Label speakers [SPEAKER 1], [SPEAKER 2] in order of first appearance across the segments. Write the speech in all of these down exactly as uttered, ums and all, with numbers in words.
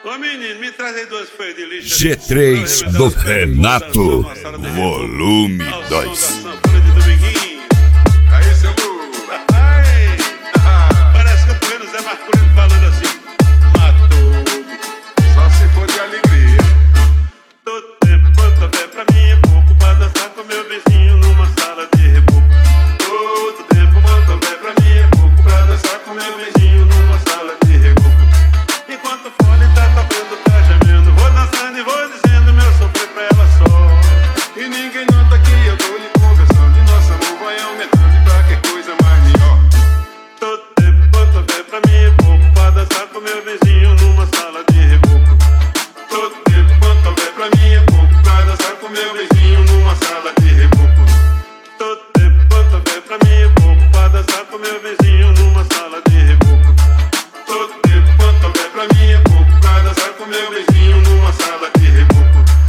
[SPEAKER 1] Ô menino, me traz aí duas folhas de lixo.
[SPEAKER 2] G três do Renato, volume dois.
[SPEAKER 1] Aí, seu Lu. Parece que eu tô vendo o Zé Marcolino falando assim. Matou, só se for de alegria. Todo tempo quanto houver pra mim é pouco pra dançar com meu vizinho numa sala de reboco. Todo tempo quanto houver pra mim é pouco pra dançar com meu vizinho numa sala de reboco. Enquanto o fone tá tocando, tá gemendo, vou dançando e vou dizendo meu sofrer pra ela só. E ninguém nota que eu tô lhe conversando e nosso amor vai aumentando e pra que coisa mais melhor. Todo tempo quanto houver pra mim é pouco pra dançar com meu vizinho numa sala de reboco. Todo tempo quanto houver pra mim é pouco pra dançar com meu vizinho numa sala de reboco. Todo tempo quanto houver pra mim é pouco pra dançar com meu vizinho numa sala de reboco. Todo tempo quanto houver pra mim é pouco pra dançar com meu vizinho numa sala de reboco.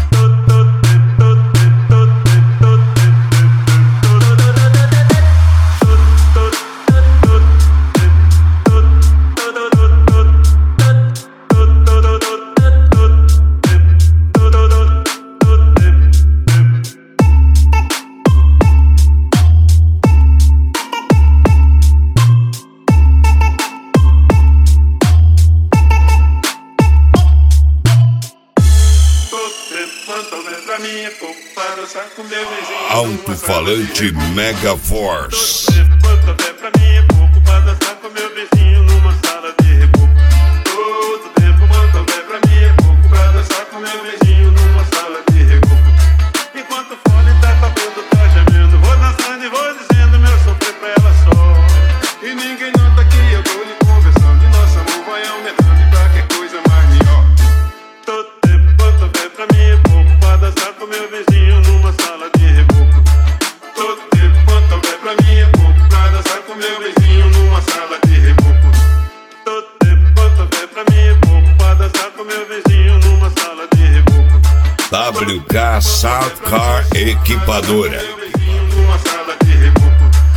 [SPEAKER 2] Alto-falante Mega Force.
[SPEAKER 1] Quanto houver pra mim é pouco pra dançar com meu vizinho numa sala de reboco. Todo tempo quanto houver pra mim é pouco pra dançar com meu vizinho numa sala de reboco. Enquanto o fone tá tocando, tá gemendo, vou dançando e vou dizendo meu sofrer pra ela só. E ninguém nota que eu tô lhe conversando e nosso amor vai aumentando e pra que coisa mais melhor. Todo tempo quanto houver pra mim é pouco pra dançar com meu vizinho numa sala de reboco. Todo tempo quanto houver pra mim é pouco pra dançar com meu vizinho numa sala de reboco. Todo tempo quanto houver pra mim é pouco pra dançar com meu vizinho numa sala de reboco.
[SPEAKER 2] W K South Car Equipadora.
[SPEAKER 1] Numa sala de reboco.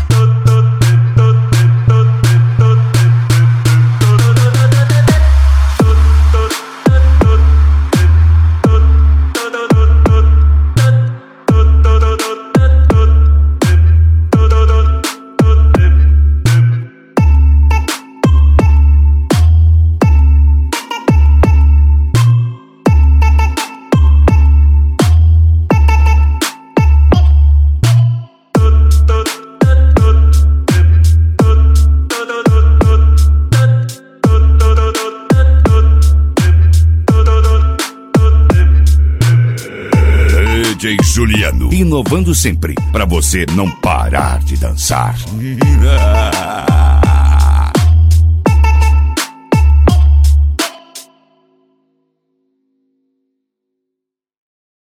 [SPEAKER 2] D J Juliano, inovando sempre, pra você não parar de dançar.